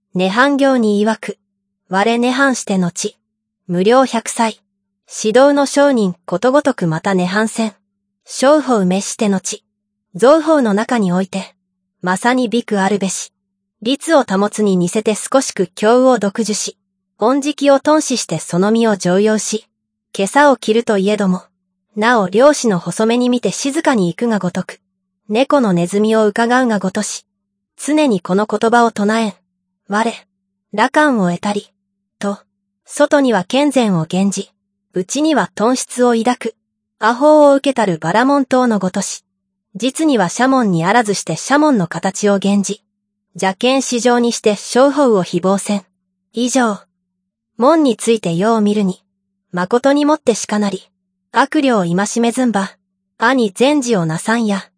涅槃行に曰く、我涅槃して後、無料百歳、指導の商人ことごとくまた涅槃せん、商法召して後、造法の中において、まさに美くあるべし、律を保つに似せて少しく教を独受し、恩食を頓死してその身を常用し、袈裟を着るといえども、なお漁師の細めに見て静かに行くがごとく、猫のネズミを伺うがごとし、常にこの言葉を唱えん、我、羅漢を得たり、と、外には健全を減じ、内には頓失を抱く、阿法を受けたるバラモン等のごとし、実には社門にあらずして社門の形を減じ、邪見至上にして商法を誹謗せん。以上。門について世を見るに、誠にもってしかなり、悪霊戒めずんば、兄善事をなさんや。